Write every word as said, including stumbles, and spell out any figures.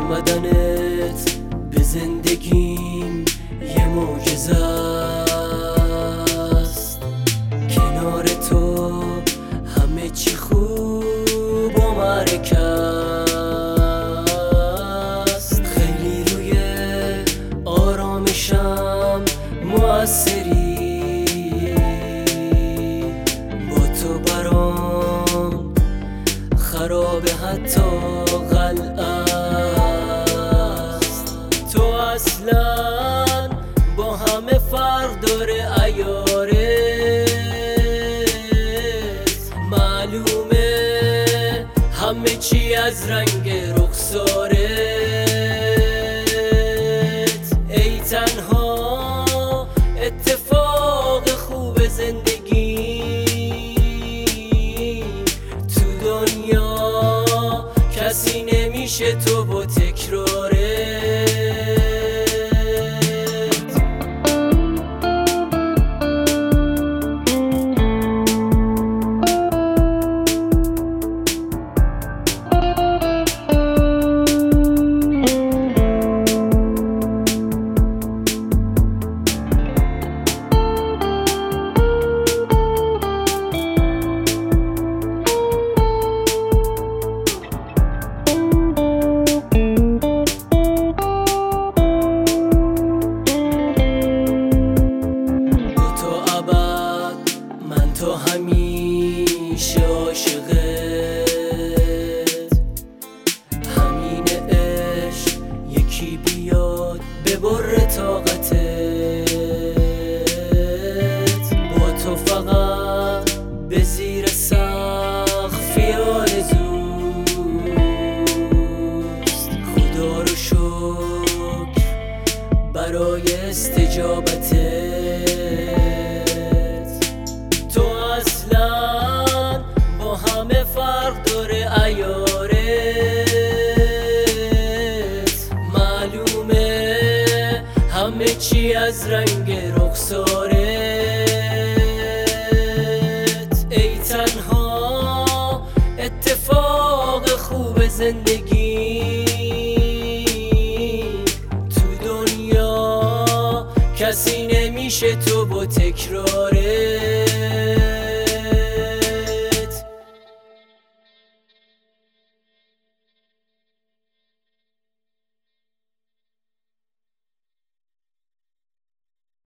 اومدنت به زندگیم یه معجزه است. کنار تو همه چی خوب و معرکه است. خیلی روی آرامشم موثری، با تو برام خرابه حتی قلعه است. تو اصلا با همه فرق داره عیارت، معلومه همه چی از رنگ رخسارت. ای تنها اتفاق خوب زندگی، تو دنیا کسی نمیشه تو با تکرارت. تو همیشه عاشقت، همین عشق یکی بیاد ببره طاقتت. با تو فقط به زیر سقفی آرزوست. خدا رو شکر برای استجابتت. با همه فرق داره عیارت، معلومه همه چی از رنگ رخسارت. ای تنها اتفاق خوب زندگی، تو دنیا کسی نمیشه تو با تکرارت.